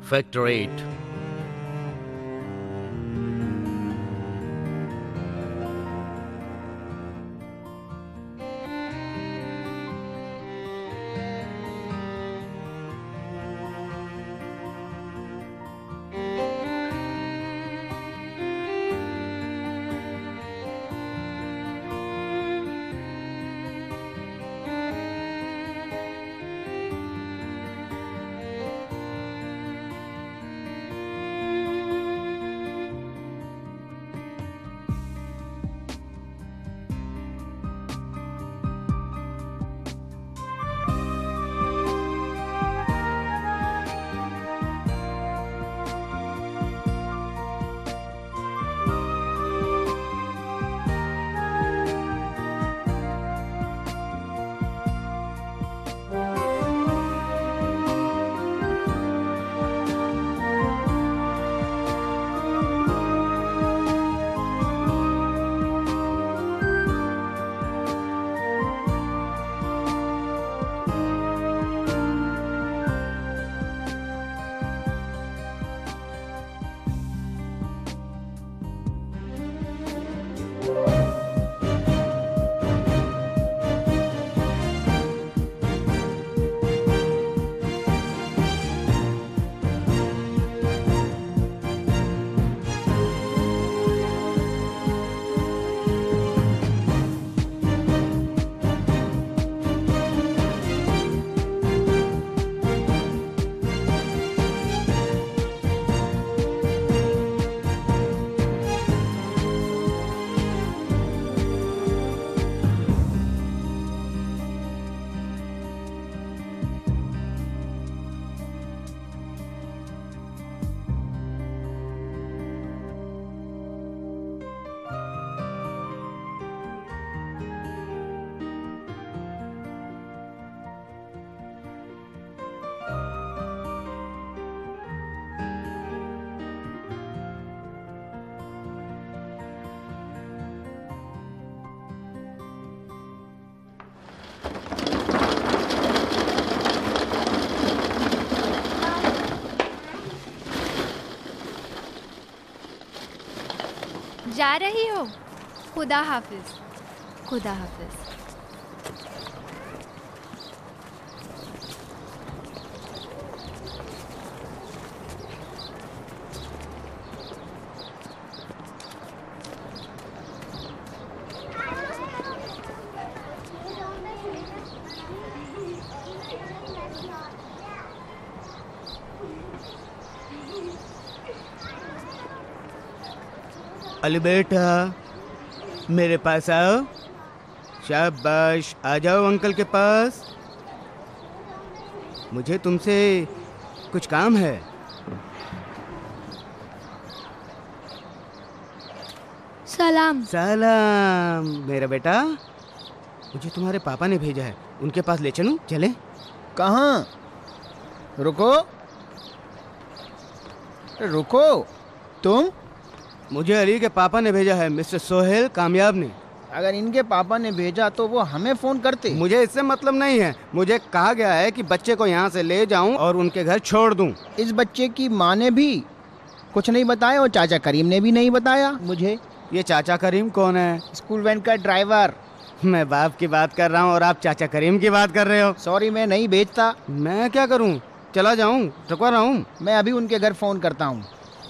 Factor 8। जा रही हो? खुदा हाफिज। खुदा हाफिज। अली बेटा, मेरे पास आओ। शाबाश, आ जाओ अंकल के पास। मुझे तुमसे कुछ काम है। सलाम। सलाम मेरा बेटा, मुझे तुम्हारे पापा ने भेजा है, उनके पास ले चलूं? चलें? कहाँ? रुको रुको, तुम? मुझे अली के पापा ने भेजा है, मिस्टर सोहेल कामयाब ने। अगर इनके पापा ने भेजा तो वो हमें फोन करते। मुझे इससे मतलब नहीं है, मुझे कहा गया है कि बच्चे को यहाँ से ले जाऊं और उनके घर छोड़ दूं। इस बच्चे की माँ ने भी कुछ नहीं बताया और चाचा करीम ने भी नहीं बताया मुझे। ये चाचा करीम कौन है? स्कूल वैन का ड्राइवर। मैं बाप की बात कर रहा हूँ और आप चाचा करीम की बात कर रहे हो। सॉरी, मैं नहीं भेजता। मैं क्या करूँ? चला जाऊँ? रुकवा रहा हूँ। मैं अभी उनके घर फोन करता हूँ।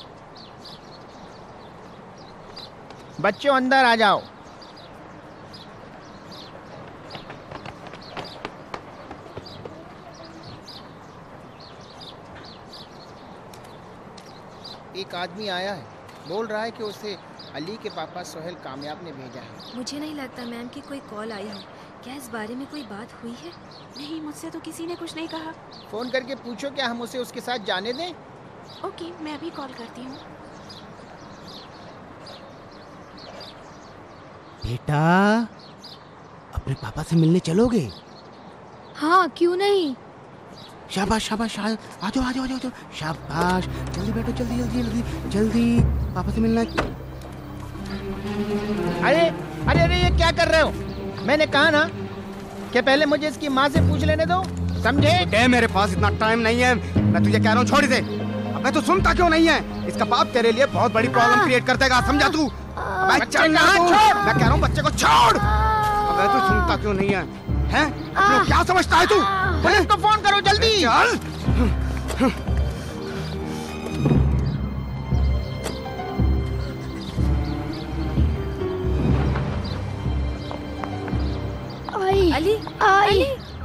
बच्चों अंदर आ जाओ। एक आदमी आया है, बोल रहा है कि उसे अली के पापा सोहेल कामयाब ने भेजा है। मुझे नहीं लगता मैम की कोई कॉल आई हो। क्या इस बारे में कोई बात हुई है? नहीं, मुझसे तो किसी ने कुछ नहीं कहा। फोन करके पूछो क्या हम उसे उसके साथ जाने दें? ओके, मैं अभी कॉल करती हूँ। बेटा, अपने पापा से मिलने चलोगे? हाँ, क्यों नहीं। शाबाश शाबाश, आ जाओ आ जाओ आ जाओ। शाबाश, जल्दी बेटा, जल्दी जल्दी जल्दी जल्दी, पापा से मिलना। अरे अरे अरे, ये क्या कर रहे हो? मैंने कहा ना कि पहले मुझे इसकी माँ से पूछ लेने दो, समझे? मेरे पास इतना टाइम नहीं है, मैं तुझे कह रहा हूँ छोड़ दे। अबे तू सुनता क्यों नहीं है? इसका बाप तेरे लिए बहुत बड़ी प्रॉब्लम क्रिएट कर देगा, समझा तू? बच्चे को छोड़, मैं कह रहा हूँ बच्चे को छोड़। अबे तू सुनता क्यों नहीं है? हैं? अपने क्या समझता है तू? पुलिस को फोन करो जल्दी। चल। आई अली, आई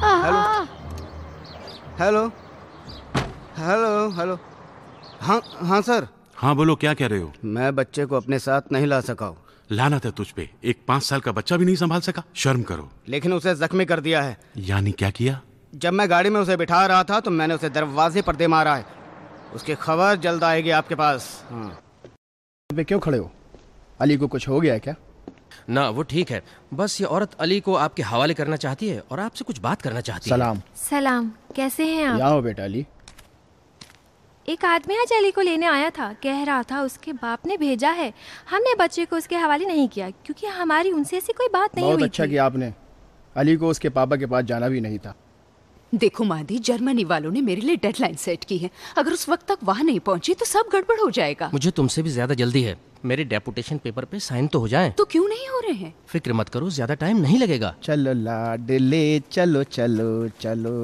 हेलो हेलो हेलो। हाँ हाँ सर। हाँ बोलो, क्या कह रहे हो? मैं बच्चे को अपने साथ नहीं ला सका हूँ। लानत है तुझ पे, एक 5 साल का बच्चा भी नहीं संभाल सका। शर्म करो। लेकिन उसे जख्मी कर दिया है। यानी क्या किया? जब मैं गाड़ी में उसे बिठा रहा था तो मैंने उसे दरवाजे पर दे मारा है। उसकी खबर जल्द आएगी आपके पास। हाँ। पे क्यों खड़े हो? अली को कुछ हो गया है क्या? ना, वो ठीक है। बस ये औरत अली को आपके हवाले करना चाहती है और आपसे कुछ बात करना चाहती है। सलाम। सलाम, कैसे हैं आप? यहाँ हो बेटा अली। एक आदमी आज अली को लेने आया था, कह रहा था उसके बाप ने भेजा है। हमने बच्चे को उसके हवाले नहीं किया क्योंकि हमारी उनसे ऐसी कोई बात नहीं बहुत हुई अच्छा थी। किया आपने। अली को उसके पापा के पास जाना भी नहीं था। देखो मादी, जर्मनी वालों ने मेरे लिए डेडलाइन सेट की है। अगर उस वक्त तक वहाँ नहीं पहुँची तो सब गड़बड़ हो जाएगा। मुझे तुमसे भी ज्यादा जल्दी है। मेरे डेपुटेशन पेपर पे साइन तो हो जाएं। तो क्यों नहीं हो रहे हैं? फिक्र मत करो, ज्यादा टाइम नहीं लगेगा। चलो लाडले, चलो चलो चलो।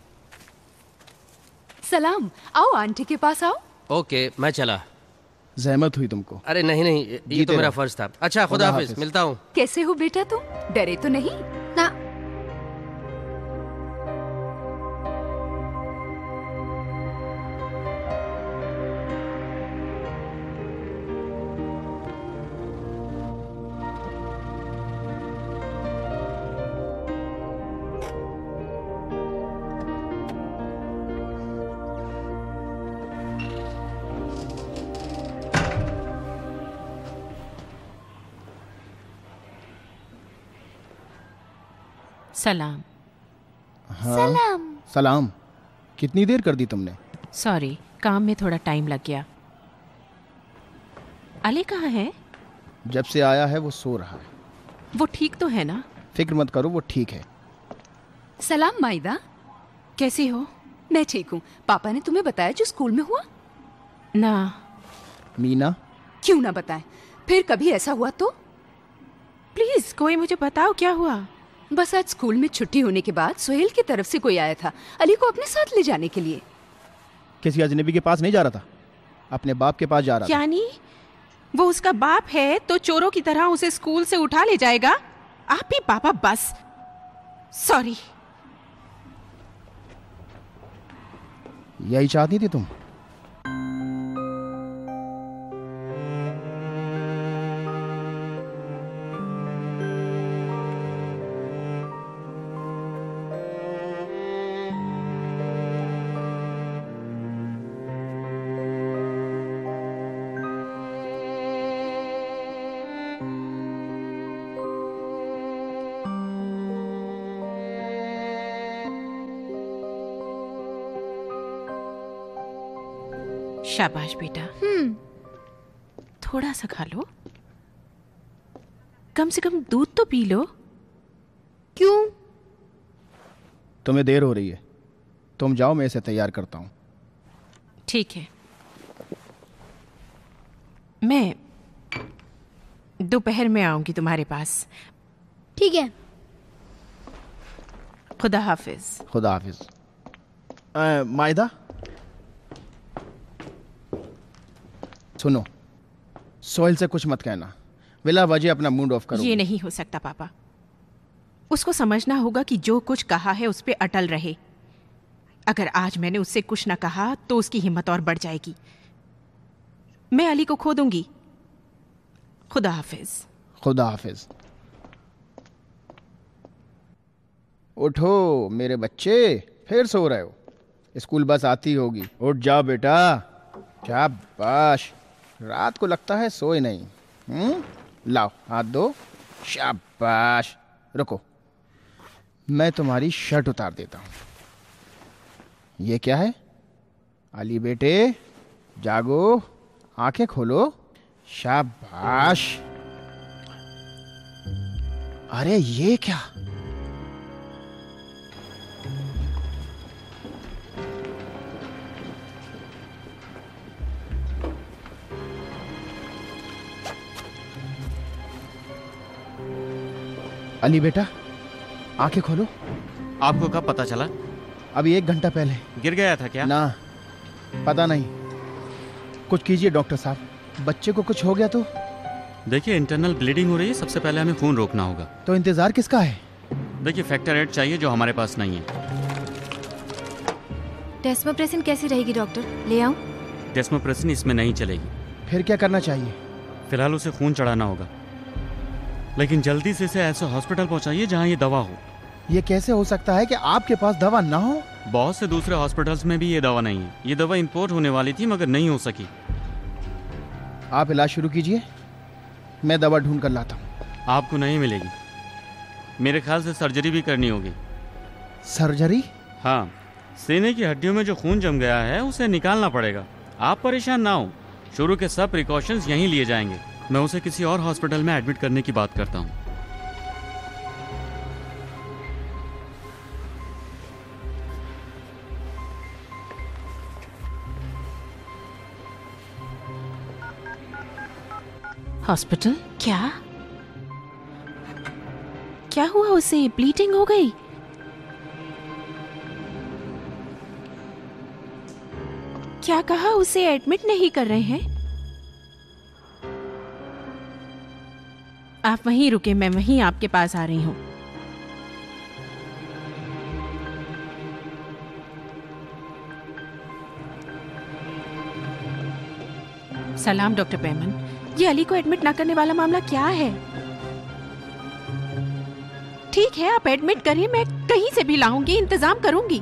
सलाम। आओ आंटी के पास आओ। ओके, मैं चला। जहमत हुई तुमको। अरे नहीं नहीं, ये जीते तो मेरा रहो। फर्ज था। अच्छा, खुदा हाफिज, मिलता हूँ। कैसे हो बेटा तुम? डरे तो नहीं? ना, सलाम। हाँ। सलाम। सलाम। कितनी देर कर दी तुमने? सॉरी, काम में थोड़ा टाइम लग गया। अली कहाँ है? जब से आया है वो सो रहा है। वो ठीक तो है ना? फिक्र मत करो, वो ठीक है। सलाम माइदा। कैसी हो? मैं ठीक हूँ। पापा ने तुम्हें बताया जो स्कूल में हुआ? ना। मीना? क्यों ना बताएं? फिर कभी ऐसा हुआ तो? प्लीज कोई मुझे बताओ क्या हुआ। बस आज स्कूल में छुट्टी होने के बाद सोहेल की तरफ से कोई आया था अली को अपने साथ ले जाने के लिए। किसी अजनबी के पास नहीं जा रहा था, अपने बाप के पास जा रहा था। यानी वो उसका बाप है तो चोरों की तरह उसे स्कूल से उठा ले जाएगा? आप ही पापा, बस। सॉरी। यही चाहती थी तुम? शाबाश बेटा। थोड़ा सा खा लो, कम से कम दूध तो पी लो। क्यों? तुम्हें देर हो रही है, तुम जाओ, मैं इसे तैयार करता हूँ। ठीक है, मैं दोपहर में आऊंगी तुम्हारे पास। ठीक है। खुदा हाफिज। खुदा हाफिज। मायदा सुनो, सोहेल से कुछ मत कहना, बिला वजह अपना मूड ऑफ करो। ये नहीं हो सकता पापा। उसको समझना होगा कि जो कुछ कहा है उस पे अटल रहे। अगर आज मैंने उससे कुछ ना कहा तो उसकी हिम्मत और बढ़ जाएगी। मैं अली को खो दूंगी। खुदा हाफिज। खुदा हाफिज। उठो मेरे बच्चे, फिर सो रहे हो? स्कूल बस आती होगी, उठ जाओ बेटा। शाबाश, रात को लगता है सोए नहीं। लाओ हाथ दो। शाबाश। रुको, मैं तुम्हारी शर्ट उतार देता हूं। ये क्या है? अली बेटे जागो, आंखें खोलो। शाबाश। अरे ये क्या? अली बेटा, आंखें खोलो। आपको कब पता चला? अभी 1 घंटा पहले। गिर गया था क्या? ना, पता नहीं। कुछ कीजिए डॉक्टर साहब, बच्चे को कुछ हो गया तो। देखिए, इंटरनल ब्लीडिंग हो रही है, सबसे पहले हमें खून रोकना होगा। तो इंतजार किसका है? देखिए, फैक्टर 8 चाहिए जो हमारे पास नहीं है। डेस्मोप्रेसिन कैसी रहेगी डॉक्टर, ले आऊं? डेस्मोप्रेसिन इसमें नहीं चलेगी। फिर क्या करना चाहिए? फिलहाल उसे खून चढ़ाना होगा, लेकिन जल्दी से इसे ऐसे हॉस्पिटल पहुंचाइए जहां ये दवा हो। ये कैसे हो सकता है कि आपके पास दवा ना हो? बहुत से दूसरे हॉस्पिटल्स में भी ये दवा नहीं है। ये दवा इंपोर्ट होने वाली थी मगर नहीं हो सकी। आप इलाज शुरू कीजिए, मैं दवा ढूंढ कर लाता हूँ। आपको नहीं मिलेगी, मेरे ख्याल से सर्जरी भी करनी होगी। सर्जरी? हाँ, सीने की हड्डियों में जो खून जम गया है उसे निकालना पड़ेगा। आप परेशान ना हो, शुरू के सब प्रिकॉशंस यहीं लिए जाएंगे। मैं उसे किसी और हॉस्पिटल में एडमिट करने की बात करता हूँ। हॉस्पिटल? क्या क्या हुआ उसे? ब्लीडिंग हो गई? क्या कहा? उसे एडमिट नहीं कर रहे हैं? आप वहीं रुके, मैं वहीं आपके पास आ रही हूं। सलाम डॉक्टर पेमन, ये अली को एडमिट ना करने वाला मामला क्या है? ठीक है, आप एडमिट करिए, मैं कहीं से भी लाऊंगी, इंतजाम करूंगी।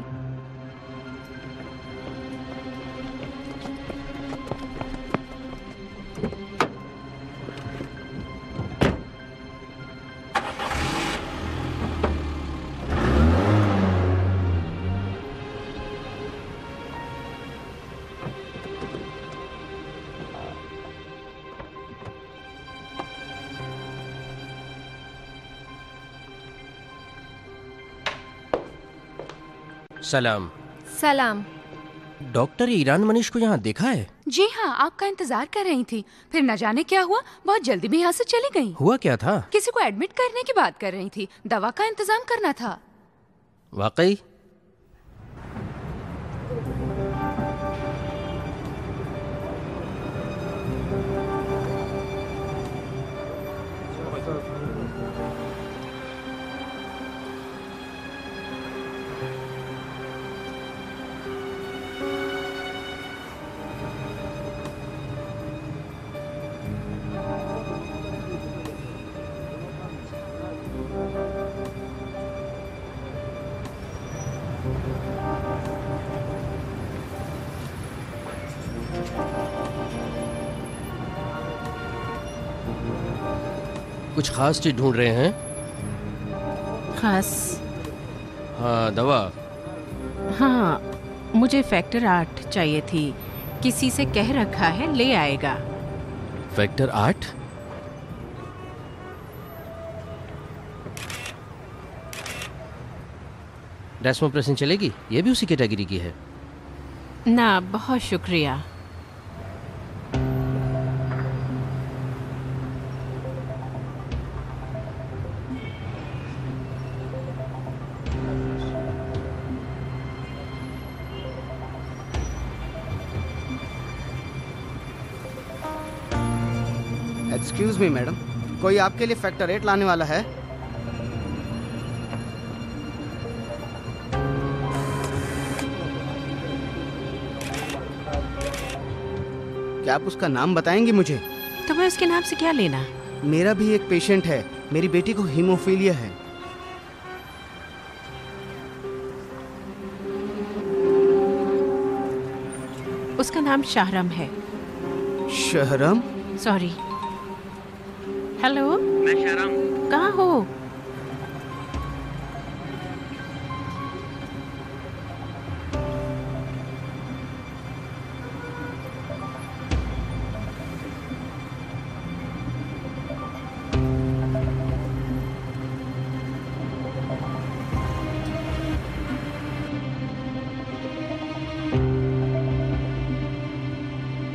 सलाम। सलाम। डॉक्टर ईरान मनीष को यहाँ देखा है? जी हाँ, आपका इंतजार कर रही थी। फिर न जाने क्या हुआ, बहुत जल्दी में यहाँ से चली गई। हुआ क्या था? किसी को एडमिट करने की बात कर रही थी, दवा का इंतजाम करना था। वाकई? कुछ खास चीज ढूंढ रहे हैं? खास? हाँ, दवा। हाँ, मुझे फैक्टर 8 चाहिए थी। किसी से कह रखा है, ले आएगा। फैक्टर 8? डेस्मोप्रेसिन चलेगी? ये भी उसी कैटेगरी की है। ना, बहुत शुक्रिया। एक्सक्यूज मी मैडम, कोई आपके लिए फैक्टर 8 लाने वाला है? क्या आप उसका नाम बताएंगी मुझे? तो मैं उसके नाम से क्या लेना? मेरा भी एक पेशेंट है, मेरी बेटी को हीमोफीलिया है। उसका नाम शाहरम है। शहरम? सॉरी। हेलो, मैं शहरम। कहाँ हो?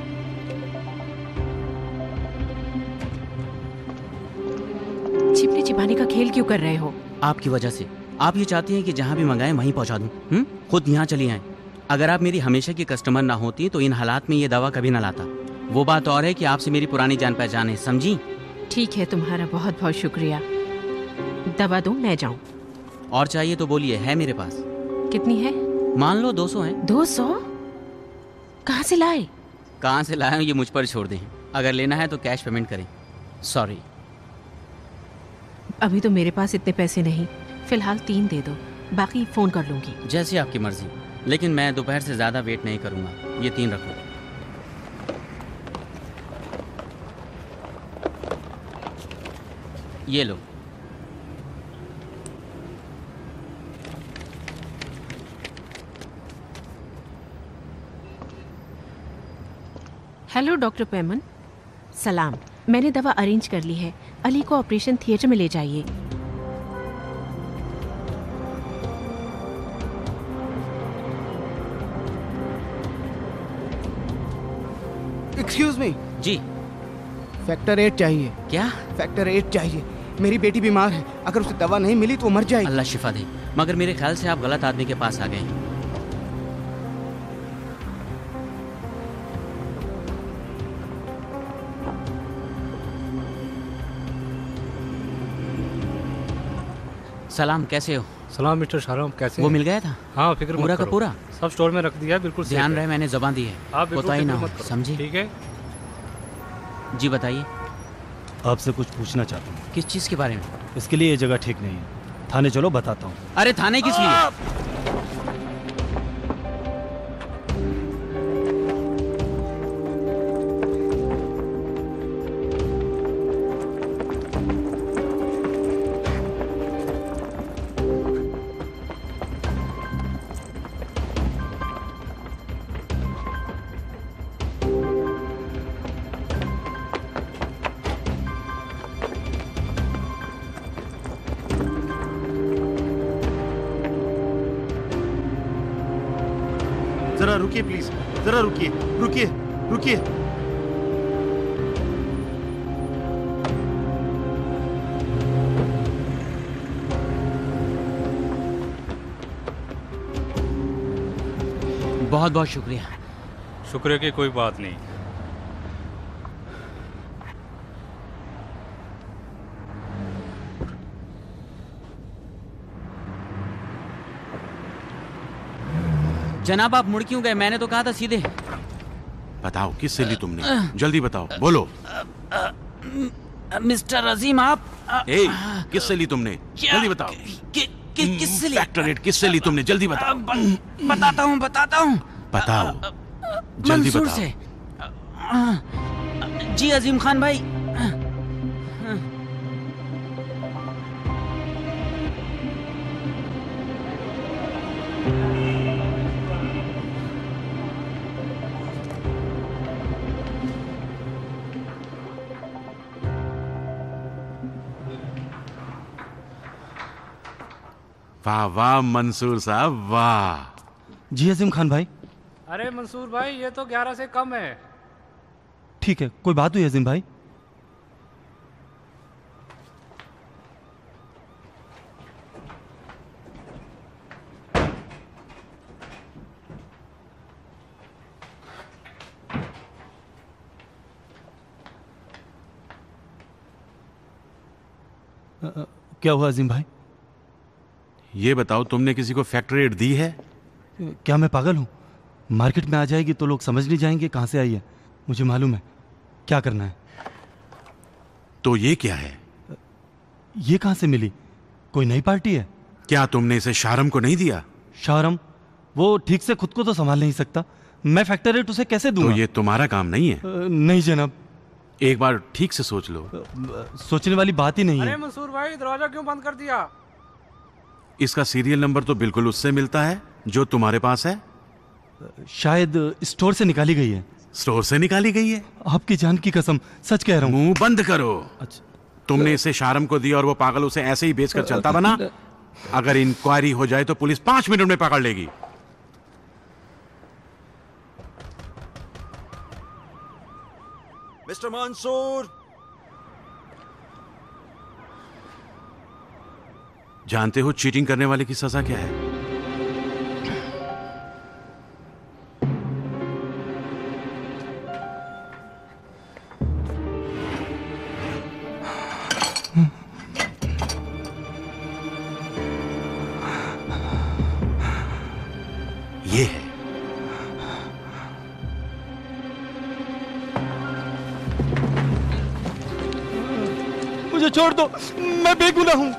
छिपने छिपाने का खेल क्यों कर रहे हो? आपकी वजह से। आप ये चाहती हैं कि जहाँ भी मंगाएं वहीं पहुँचा दूँ? खुद यहाँ चली आए। अगर आप मेरी हमेशा की कस्टमर ना होती तो इन हालात में ये दवा कभी ना लाता। वो बात और है कि आपसे मेरी पुरानी जान पहचान है, समझी? ठीक है, तुम्हारा बहुत बहुत शुक्रिया। दवा दूं, मैं जाऊं? और चाहिए तो बोलिए, है मेरे पास। कितनी है? मान लो 200 है। 200? कहाँ से लाए? कहाँ से लाए ये मुझ पर छोड़ दें। अगर लेना है तो कैश पेमेंट करें। सॉरी। अभी तो मेरे पास इतने पैसे नहीं, फिलहाल 3 दे दो, बाकी फोन कर लूंगी। जैसी आपकी मर्जी, लेकिन मैं दोपहर से ज्यादा वेट नहीं करूंगा। ये 3 रखो। ये लो। Hello doctor Peman. सलाम। मैंने दवा अरेंज कर ली है। अली को ऑपरेशन थिएटर में ले जाइए। Excuse me. जी। फैक्टर 8 चाहिए। क्या? फैक्टर 8 चाहिए। मेरी बेटी बीमार है, अगर उसे दवा नहीं मिली तो वो मर जाएगी। अल्लाह शिफा दे, मगर मेरे ख्याल से आप गलत आदमी के पास आ गए हैं। सलाम, कैसे हो? सलाम मिस्टर शाहराम, कैसे वो हैं? मिल गया था? हाँ, फिक्र मत पूरा का करो। पूरा सब स्टोर में रख दिया है, बिल्कुल ध्यान रहे, मैंने जबान दी है। आप बिल्कुल कोताही ना फिक्र हो, मत करो। समझे? ठीक है। जी बताइए। आपसे कुछ पूछना चाहता हूँ। किस चीज़ के बारे में? इसके लिए ये जगह ठीक नहीं है। थाने चलो, बताता हूँ। अरे थाने किस लिए? जरा रुकिए प्लीज, जरा रुकिए, रुकिए, रुकिए। बहुत बहुत शुक्रिया। शुक्रिया की कोई बात नहीं। जनाब आप मुड़ क्यों गए? मैंने तो कहा था सीधे। बताओ किससे ली तुमने, जल्दी बताओ, बोलो। मिस्टर अजीम आप किससे ली तुमने? जल्दी बताओ। किससे ली? फैक्टर 8 किससे ली तुमने? जल्दी बताओ। बताता हूँ। बताओ, जल्दी मंसूर बताओ। से। जी अजीम खान भाई। वाह वाह मंसूर साहब, वाह। जी अजीम खान भाई। अरे मंसूर भाई, ये तो 11 से कम है। ठीक है, कोई बात हुई अजीम भाई? क्या हुआ अजीम भाई? ये बताओ, तुमने किसी को फैक्टर 8 दी है? क्या मैं पागल हूँ? मार्केट में आ जाएगी तो लोग समझ नहीं जाएंगे कहाँ से आई है। मुझे मालूम है क्या करना है। तो ये क्या है? ये कहाँ से मिली? कोई नई पार्टी है? क्या तुमने इसे शारम को नहीं दिया? शारम? वो ठीक से खुद को तो संभाल नहीं सकता, मैं फैक्टर 8 उसे कैसे दूंगा? तो ये तुम्हारा काम नहीं है? नहीं जनाब। एक बार ठीक से सोच लो। सोचने वाली बात ही नहीं है। अरे मंसूर भाई, दरवाजा क्यों बंद कर दिया? इसका सीरियल नंबर तो बिल्कुल उससे मिलता है जो तुम्हारे पास है। शायद स्टोर से निकाली गई है। स्टोर से निकाली गई है? आपकी जान की कसम सच कह रहा हूँ। मुंह बंद करो। अच्छा। तुमने इसे शारम को दिया और वो पागल उसे ऐसे ही बेचकर चलता बना? अगर इंक्वायरी हो जाए तो पुलिस 5 मिनट में पकड़ लेगी। मिस्टर मंसूर, जानते हो चीटिंग करने वाले की सजा क्या है? ये है। मुझे छोड़ दो, मैं बेगुनाह हूं।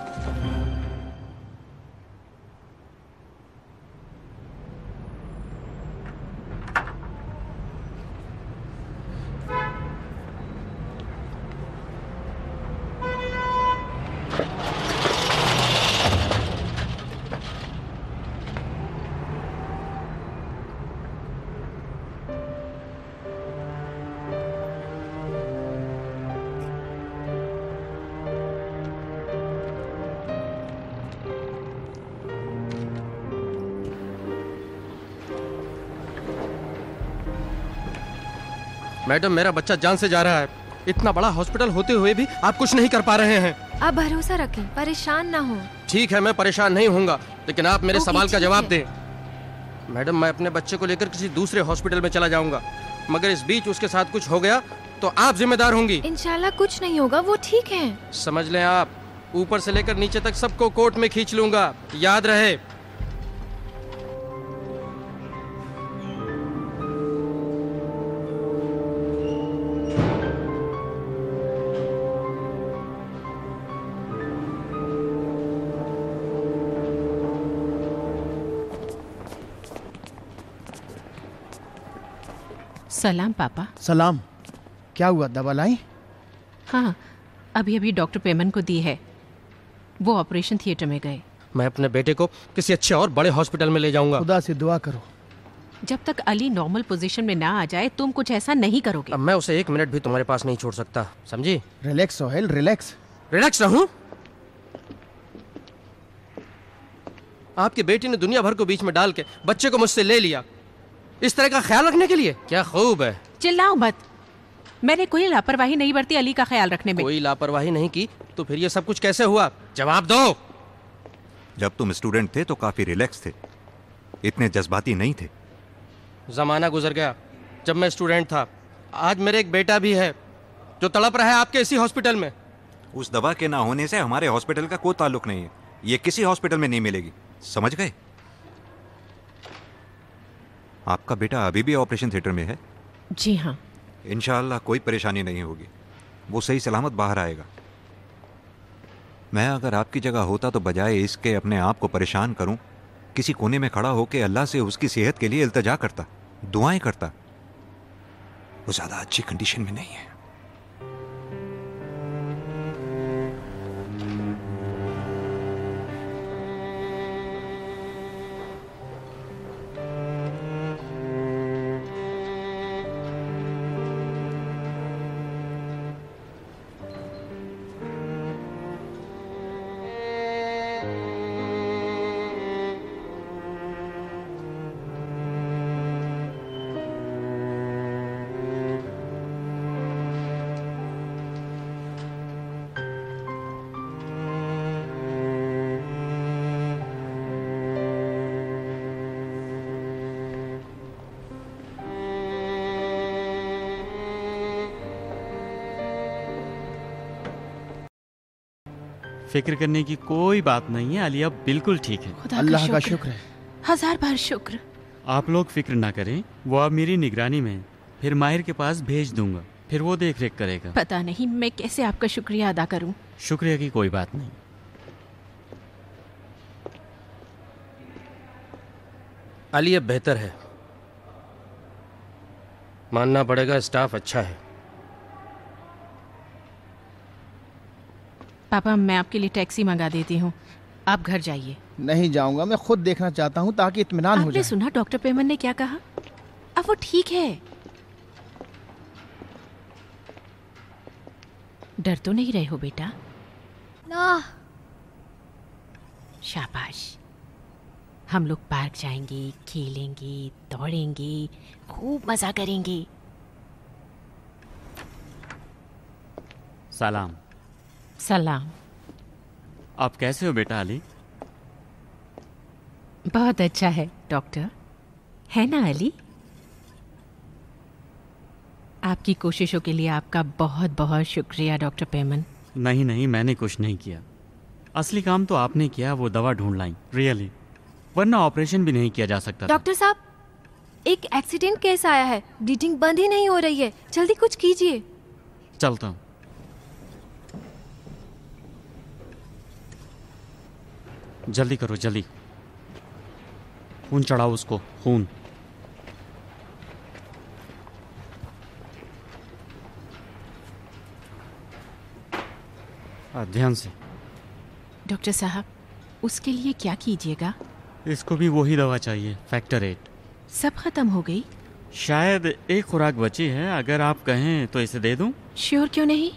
मैडम, मेरा बच्चा जान से जा रहा है। इतना बड़ा हॉस्पिटल होते हुए भी आप कुछ नहीं कर पा रहे हैं। आप भरोसा रखें, परेशान ना हो। ठीक है, मैं परेशान नहीं होऊंगा, लेकिन आप मेरे सवाल का जवाब है। दें। मैडम, मैं अपने बच्चे को लेकर किसी दूसरे हॉस्पिटल में चला जाऊंगा, मगर इस बीच उसके साथ कुछ हो गया तो आप जिम्मेदार होंगी। इंशाल्लाह कुछ नहीं होगा, वो ठीक है। समझ लें आप, ऊपर से लेकर नीचे तक सबको कोर्ट में खींच लूंगा, याद रहे। सलाम पापा। सलाम। क्या हुआ, दवा लाई? हाँ, अभी अभी डॉक्टर पेमन को दी है, वो ऑपरेशन थिएटर में गए। मैं अपने बेटे को किसी अच्छे और बड़े हॉस्पिटल में ले जाऊंगा। खुदा से दुआ करो। जब तक अली नॉर्मल पोजीशन में ना आ जाए तुम कुछ ऐसा नहीं करोगे। अब मैं उसे एक मिनट भी तुम्हारे पास नहीं छोड़ सकता, समझी? Relax Sohail, relax. रिलैक्स रहूं? आपकी बेटी ने दुनिया भर को बीच में डाल के बच्चे को मुझसे ले लिया, इस तरह का ख्याल रखने के लिए? क्या खूब है। चिल्लाओ मत, मैंने कोई लापरवाही नहीं बरती अली का ख्याल रखने में। कोई लापरवाही नहीं की तो फिर ये सब कुछ कैसे हुआ? जवाब दो। जब तुम स्टूडेंट थे तो काफी रिलैक्स थे, इतने जज्बाती नहीं थे। जमाना गुजर गया जब मैं स्टूडेंट था। आज मेरे एक बेटा भी है जो तड़प रहा है आपके इसी हॉस्पिटल में। उस दवा के ना होने से हमारे हॉस्पिटल का कोई ताल्लुक नहीं है, ये किसी हॉस्पिटल में नहीं मिलेगी, समझ गए? आपका बेटा अभी भी ऑपरेशन थिएटर में है? जी हाँ। इंशाअल्लाह कोई परेशानी नहीं होगी, वो सही सलामत बाहर आएगा। मैं अगर आपकी जगह होता तो बजाय इसके अपने आप को परेशान करूं, किसी कोने में खड़ा होकर अल्लाह से उसकी सेहत के लिए इल्तिजा करता, दुआएं करता। वो ज्यादा अच्छी कंडीशन में नहीं है। फिक्र करने की कोई बात नहीं है, अली अब बिल्कुल ठीक है। अल्लाह का शुक्र है। हजार बार शुक्र। आप लोग फिक्र ना करें, वो अब मेरी निगरानी में है। फिर माहिर के पास भेज दूंगा, फिर वो देख रेख करेगा। पता नहीं मैं कैसे आपका शुक्रिया अदा करूं। शुक्रिया की कोई बात नहीं। अली अब बेहतर है, मानना पड़ेगा, स्टाफ अच्छा है। पापा, मैं आपके लिए टैक्सी मंगा देती हूँ, आप घर जाइए। नहीं जाऊंगा, मैं खुद देखना चाहता हूँ ताकि इत्मीनान हो जाए। आपने सुना डॉक्टर पेमन ने क्या कहा? अब वो ठीक है। डर तो नहीं रहे हो बेटा? ना। शाबाश। हम लोग पार्क जाएंगे, खेलेंगे, दौड़ेंगे, खूब मजा करेंगे। सलाम। सलाम। आप कैसे हो बेटा अली? बहुत अच्छा है डॉक्टर, है ना अली? आपकी कोशिशों के लिए आपका बहुत बहुत शुक्रिया डॉक्टर पेमन। नहीं नहीं, मैंने कुछ नहीं किया। असली काम तो आपने किया, वो दवा ढूंढ लाई, रियली। वरना ऑपरेशन भी नहीं किया जा सकता था। डॉक्टर साहब, एक एक्सीडेंट केस आया है, ब्लीडिंग बंद ही नहीं हो रही है, जल्दी कुछ कीजिए। चलता हूँ। जल्दी करो जल्दी, खून चढ़ाओ उसको, खून। ध्यान से। डॉक्टर साहब, उसके लिए क्या कीजिएगा? इसको भी वही दवा चाहिए, फैक्टर 8। सब खत्म हो गई? शायद एक खुराक बची है, अगर आप कहें तो इसे दे दूं? श्योर क्यों नहीं?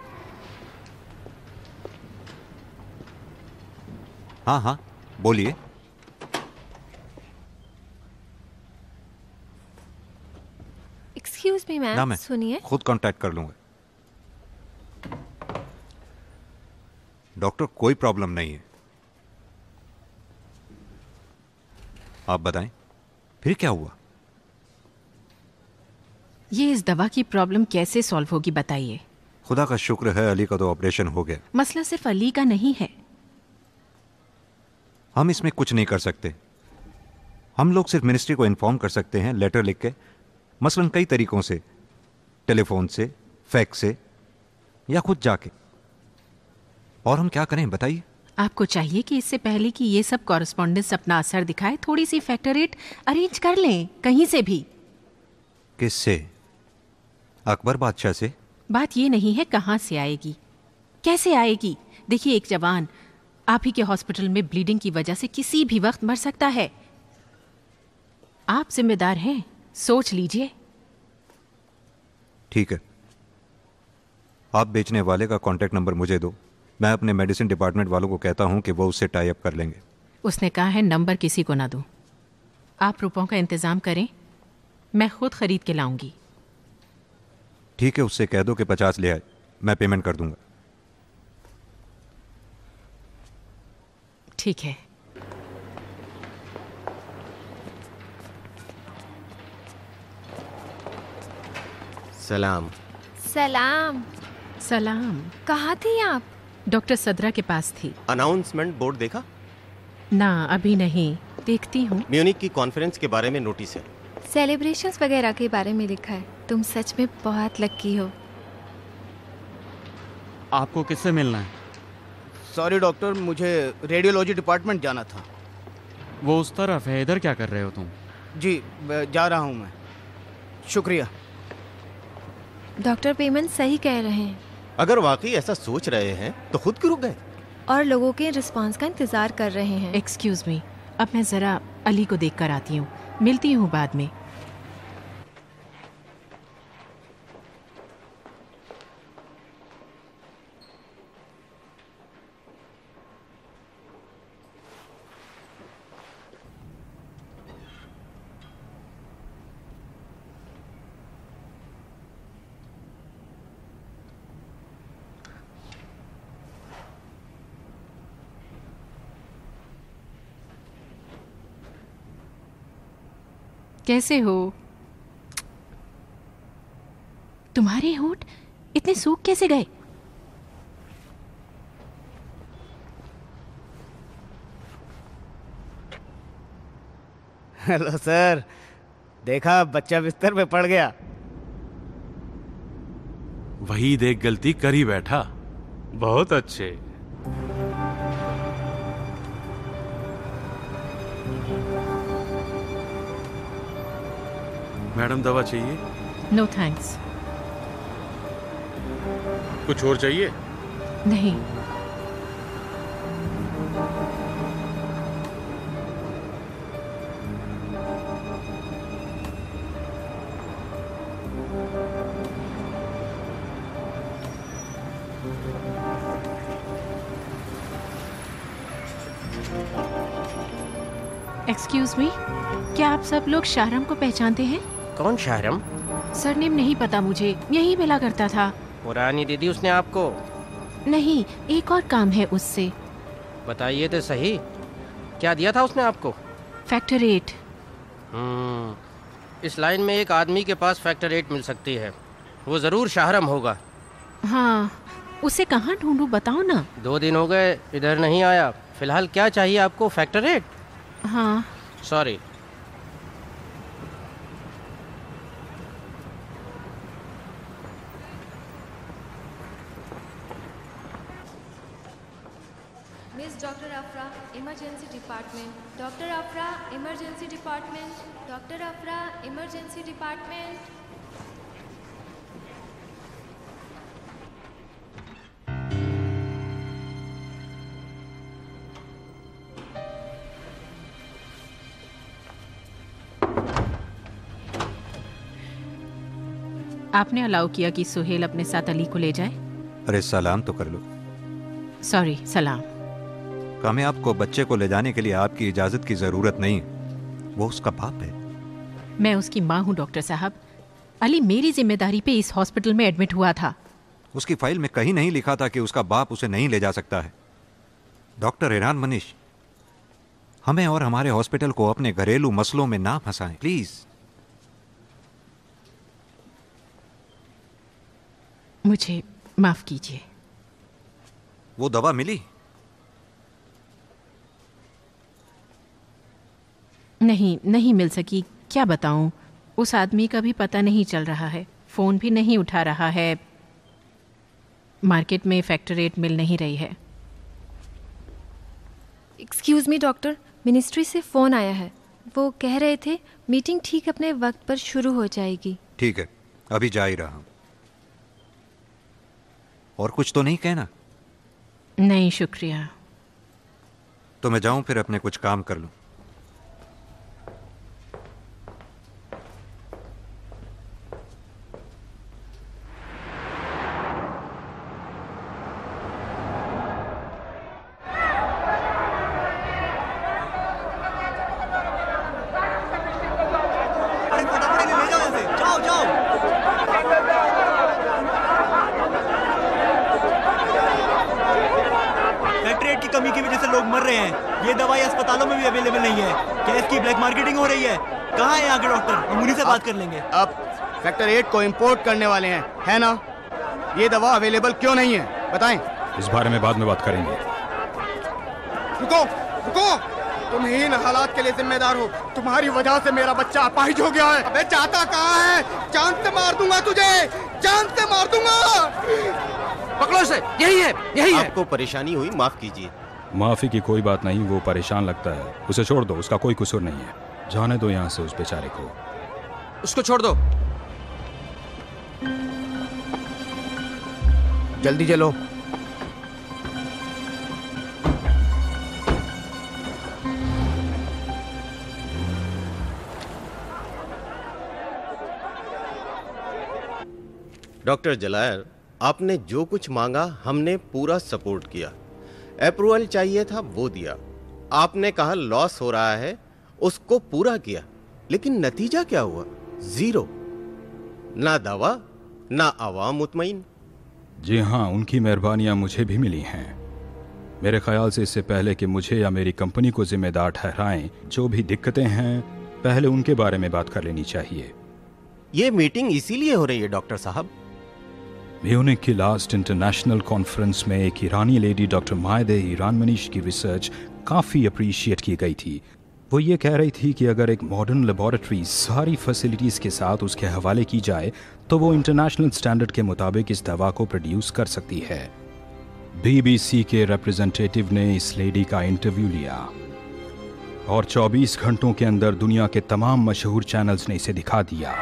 हाँ हाँ बोलिए। एक्सक्यूज मी ना, मैम, मैं सुनिए। खुद कांटेक्ट कर लूंगा। डॉक्टर, कोई प्रॉब्लम नहीं है। आप बताएं, फिर क्या हुआ? ये इस दवा की प्रॉब्लम कैसे सॉल्व होगी बताइए। खुदा का शुक्र है अली का तो ऑपरेशन हो गया। मसला सिर्फ अली का नहीं है। हम इसमें कुछ नहीं कर सकते। हम लोग सिर्फ मिनिस्ट्री को इन्फॉर्म कर सकते हैं, लेटर लिख के, मसलन कई तरीकों से, टेलीफोन से, फैक्स से या खुद जाके। और हम क्या करें बताइए? आपको चाहिए कि इससे पहले कि ये सब कॉरेस्पॉन्डेंस अपना असर दिखाए, थोड़ी सी फैक्टर 8 अरेंज कर लें कहीं से भी। किससे? अकबर बादशाह से? बात ये नहीं है कहाँ से आएगी, कैसे आएगी। देखिए, एक जवान आप ही के हॉस्पिटल में ब्लीडिंग की वजह से किसी भी वक्त मर सकता है। आप जिम्मेदार हैं, सोच लीजिए। ठीक है, आप बेचने वाले का कांटेक्ट नंबर मुझे दो, मैं अपने मेडिसिन डिपार्टमेंट वालों को कहता हूं कि वो उससे टाई अप कर लेंगे। उसने कहा है नंबर किसी को ना दो। आप रुपयों का इंतजाम करें, मैं खुद खरीद के लाऊंगी। ठीक है, उससे कह दो कि 50 ले आए, मैं पेमेंट कर दूंगा। ठीक है। सलाम। सलाम। सलाम। कहाँ थी आप? डॉक्टर सदरा के पास थी। अनाउंसमेंट बोर्ड देखा? ना, अभी नहीं, देखती हूँ। म्यूनिक की कॉन्फ्रेंस के बारे में नोटिस है। सेलिब्रेशंस वगैरह के बारे में लिखा है। तुम सच में बहुत लकी हो। आपको किससे मिलना है? सॉरी डॉक्टर, मुझे रेडियोलॉजी डिपार्टमेंट जाना था। वो उस तरफ है, इधर क्या कर रहे हो तुम? जी जा रहा हूँ मैं, शुक्रिया। डॉक्टर पेमन सही कह रहे हैं। अगर वाकई ऐसा सोच रहे हैं तो खुद क्यों रुक गए? और लोगों के रिस्पांस का इंतजार कर रहे हैं। एक्सक्यूज मी, अब मैं जरा अली को देख कर आती हूँ, मिलती हूँ बाद में। कैसे हो? तुम्हारे होंठ इतने सूख कैसे गए? हेलो सर, देखा बच्चा बिस्तर पे पड़ गया। वही देख गलती कर ही बैठा। बहुत अच्छे। मैडम दवा चाहिए? No thanks. कुछ और चाहिए? नहीं। एक्सक्यूज मी, क्या आप सब लोग शाहराम को पहचानते हैं? कौन शाहराम? सरनेम नहीं पता मुझे, यही मिला करता था। पुरानी दीदी उसने आपको? नहीं, एक और काम है उससे। बताइए तो सही, क्या दिया था उसने आपको? फैक्टर 8। इस लाइन में एक आदमी के पास फैक्टर 8 मिल सकती है, वो जरूर शाहरम होगा। हाँ, उसे कहाँ ढूंढूं बताओ ना। 2 दिन हो गए इधर नहीं आया। फिलहाल क्या चाहिए आपको? फैक्टर 8? हाँ। Sorry. Miss doctor Afra, emergency department. Doctor Afra, emergency department. Doctor Afra, emergency department. आपने अलाउ किया कि सुहेल अपने साथ अली को ले जाए? अरे सलाम तो कर लो। सॉरी, सलाम। कामयाब को बच्चे को ले जाने के लिए आपकी इजाजत की जरूरत नहीं, वो उसका बाप है। मैं उसकी माँ हूँ डॉक्टर साहब। अली मेरी जिम्मेदारी पे इस हॉस्पिटल में एडमिट हुआ था। उसकी फाइल में कहीं नहीं लिखा था कि उसका बाप उसे नहीं ले जा सकता है। डॉक्टर ईरान मनीष, हमें और हमारे हॉस्पिटल को अपने घरेलू मसलों में ना फंसाएं प्लीज। मुझे माफ कीजिए। वो दवा मिली? नहीं मिल सकी। क्या बताऊं, उस आदमी का भी पता नहीं चल रहा है, फोन भी नहीं उठा रहा है। मार्केट में फैक्टर 8 मिल नहीं रही है। एक्सक्यूज मी डॉक्टर, मिनिस्ट्री से फ़ोन आया है। वो कह रहे थे मीटिंग ठीक अपने वक्त पर शुरू हो जाएगी। ठीक है, अभी जा ही रहा हूं। और कुछ तो नहीं कहना? नहीं शुक्रिया। तो मैं जाऊं फिर अपने कुछ काम कर लूं। कमी की वजह से लोग मर रहे हैं। ये दवाई अस्पतालों में भी अवेलेबल नहीं है। क्या इसकी ब्लैक मार्केटिंग हो रही है? कहाँ है आगे डॉक्टर? हम उन्हीं से बात कर लेंगे। अब फैक्टर 8 को इंपोर्ट करने वाले हैं, है ना? ये दवा अवेलेबल क्यों नहीं है बताएं। इस बारे में बाद में बात करेंगे। रुको रुको, तुम ही इन हालात के लिए जिम्मेदार हो। तुम्हारी वजह से मेरा बच्चा अपाहिज हो गया है। अबे चाहता कहाँ है? जान से मार दूंगा तुझे, जान से मार दूंगा। पकड़ो इसे, यही है, यही है। आपको परेशानी हुई, माफ कीजिए। माफी की कोई बात नहीं, वो परेशान लगता है, उसे छोड़ दो, उसका कोई कसूर नहीं है। जाने दो यहाँ से उस बेचारे को। उसको छोड़ दो। जल्दी चलो। डॉक्टर जलायर, आपने जो कुछ मांगा हमने पूरा सपोर्ट किया। अप्रूवल चाहिए था वो दिया। आपने कहा लॉस हो रहा है, उसको पूरा किया। लेकिन नतीजा क्या हुआ? 0। ना दवा, ना आवाम मुतमईन। जी हाँ, उनकी मेहरबानियां मुझे भी मिली हैं। मेरे ख्याल से इससे पहले कि मुझे या मेरी कंपनी को जिम्मेदार ठहराएं, जो भी दिक्कतें हैं पहले उनके बारे में बात कर लेनी चाहिए। ये मीटिंग इसीलिए हो रही है डॉक्टर साहब। म्यूनिख की लास्ट इंटरनेशनल कॉन्फ्रेंस में एक ईरानी लेडी डॉक्टर मायदे ईरान मनीष की रिसर्च काफ़ी अप्रिशिएट की गई थी। वो ये कह रही थी कि अगर एक मॉडर्न लेबोरेटरी सारी फैसिलिटीज़ के साथ उसके हवाले की जाए तो वो इंटरनेशनल स्टैंडर्ड के मुताबिक इस दवा को प्रोड्यूस कर सकती है। BBC के रिप्रेजेंटेटिव ने इस लेडी का इंटरव्यू लिया और 24 घंटों के अंदर दुनिया के तमाम मशहूर चैनल्स ने इसे दिखा दिया।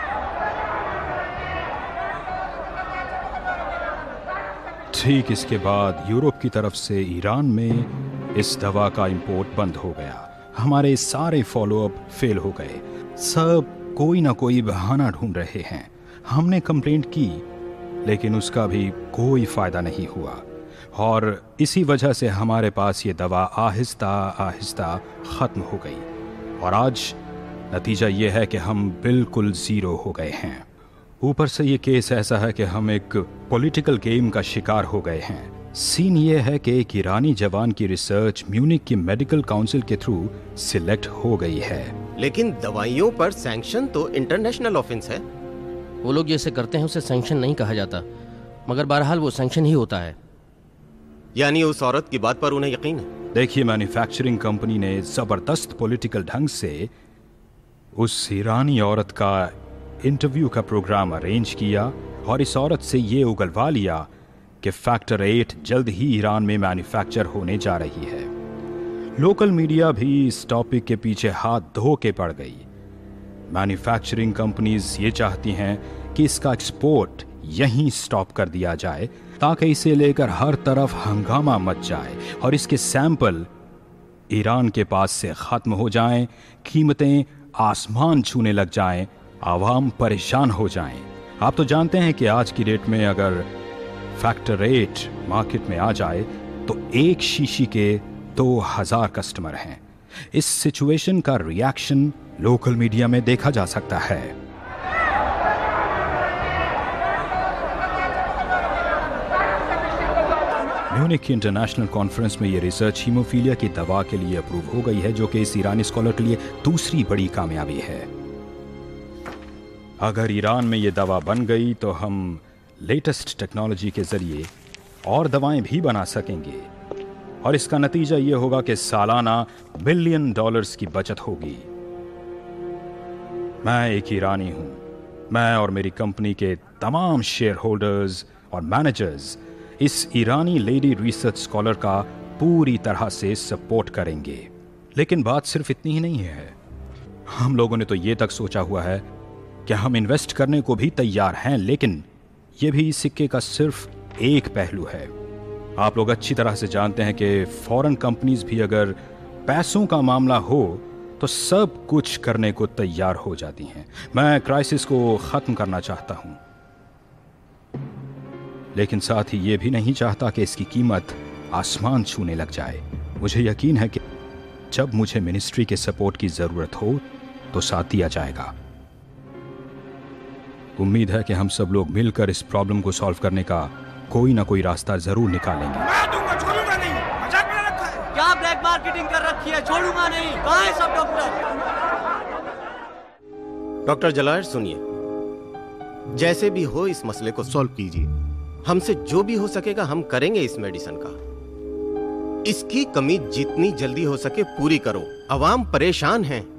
ठीक इसके बाद यूरोप की तरफ से ईरान में इस दवा का इंपोर्ट बंद हो गया। हमारे सारे फॉलोअप फेल हो गए। सब कोई ना कोई बहाना ढूंढ रहे हैं। हमने कंप्लेंट की लेकिन उसका भी कोई फायदा नहीं हुआ और इसी वजह से हमारे पास ये दवा आहिस्ता आहिस्ता ख़त्म हो गई और आज नतीजा ये है कि हम बिल्कुल ज़ीरो हो गए हैं। ऊपर से ये केस ऐसा है कि हम एक पॉलिटिकल गेम का शिकार हो गए हैं। सीन ये है कि एक ईरानी जवान की रिसर्च म्यूनिक की मेडिकल काउंसिल के थ्रू सिलेक्ट हो गई है। लेकिन दवाइयों पर सैंक्शन तो इंटरनेशनल ऑफेंस है। वो लोग जैसे करते हैं उसे सैंक्शन नहीं कहा जाता, मगर बहरहाल वो सैंक्शन ही होता है। यानी उस औरत की बात पर उन्हें यकीन है। देखिए, मैन्युफैक्चरिंग कंपनी ने जबरदस्त पॉलिटिकल ढंग से उस ईरानी औरत का इंटरव्यू का प्रोग्राम अरेंज किया और इस औरत से ये उगलवा लिया कि फैक्टर 8 जल्द ही ईरान में मैन्युफैक्चर होने जा रही है। लोकल मीडिया भी इस टॉपिक के पीछे हाथ धो के पड़ गई। मैन्युफैक्चरिंग कंपनीज ये चाहती हैं कि इसका एक्सपोर्ट यहीं स्टॉप कर दिया जाए ताकि इसे लेकर हर तरफ हंगामा मच जाए और इसके सैंपल ईरान के पास से खत्म हो जाएं, कीमतें आसमान छूने लग जाएं, आवाम परेशान हो जाएं। आप तो जानते हैं कि आज की डेट में अगर फैक्टर 8 मार्केट में आ जाए तो एक शीशी के 2000 कस्टमर हैं। इस सिचुएशन का रिएक्शन लोकल मीडिया में देखा जा सकता है। म्यूनिक की इंटरनेशनल कॉन्फ्रेंस में यह रिसर्च हीमोफीलिया की दवा के लिए अप्रूव हो गई है, जो कि इस ईरानी स्कॉलर के लिए दूसरी बड़ी कामयाबी है। अगर ईरान में यह दवा बन गई तो हम लेटेस्ट टेक्नोलॉजी के जरिए और दवाएं भी बना सकेंगे और इसका नतीजा यह होगा कि सालाना $1 बिलियन की बचत होगी। मैं एक ईरानी हूं। मैं और मेरी कंपनी के तमाम शेयर होल्डर्स और मैनेजर्स इस ईरानी लेडी रिसर्च स्कॉलर का पूरी तरह से सपोर्ट करेंगे। लेकिन बात सिर्फ इतनी ही नहीं है। हम लोगों ने तो ये तक सोचा हुआ है कि हम इन्वेस्ट करने को भी तैयार हैं, लेकिन यह भी सिक्के का सिर्फ एक पहलू है। आप लोग अच्छी तरह से जानते हैं कि फॉरेन कंपनीज भी अगर पैसों का मामला हो तो सब कुछ करने को तैयार हो जाती हैं। मैं क्राइसिस को खत्म करना चाहता हूं, लेकिन साथ ही ये भी नहीं चाहता कि इसकी कीमत आसमान छूने लग जाए। मुझे यकीन है कि जब मुझे मिनिस्ट्री के सपोर्ट की जरूरत हो तो साथ दिया जाएगा। उम्मीद है कि हम सब लोग मिलकर इस प्रॉब्लम को सॉल्व करने का कोई ना कोई रास्ता जरूर निकालेंगे। मैं दूंगा, छोड़ूंगा नहीं। मजाक में रखा है क्या? ब्लैक मार्केटिंग कर रखी है, छोड़ूंगा नहीं। कहाँ है सब डॉक्टर? डॉक्टर जलाल सुनिए, जैसे भी हो इस मसले को सॉल्व कीजिए। हमसे जो भी हो सकेगा हम करेंगे इस मेडिसिन का। इसकी कमी जितनी जल्दी हो सके पूरी करो। अवाम परेशान है।